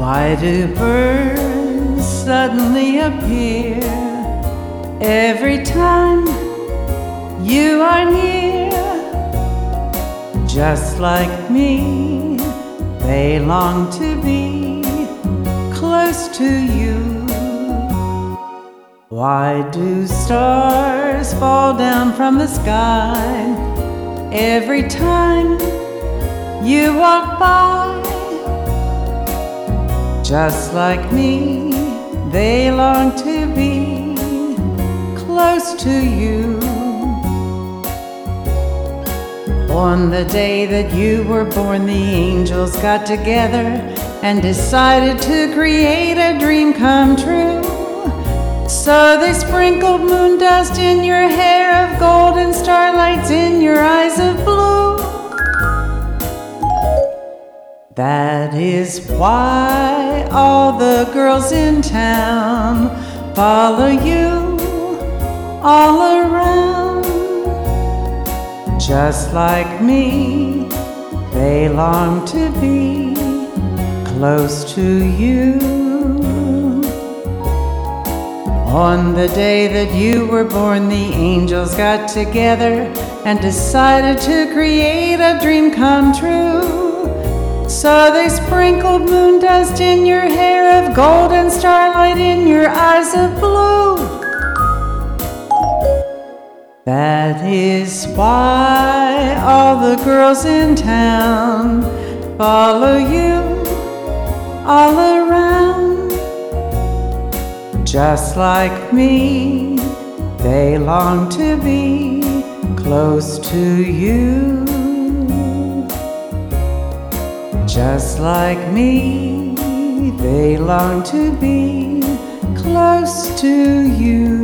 Why do birds suddenly appear every time you are near? Just like me, they long to be close to you. Why do stars fall down from the sky every time you walk by? Just like me, they long to be close to you. On the day that you were born, the angels got together and decided to create a dream come true. So they sprinkled moon dust in your hair of gold and starlights in your eyes of blue. That is why all the girls in town follow you all around. Just like me, they long to be close to you. On the day that you were born, the angels got together and decided to create a dream come true. So they sprinkled moon dust in your hair of gold and starlight in your eyes of blue. That is why all the girls in town follow you all around. Just like me, they long to be close to you. Just like me, they long to be close to you.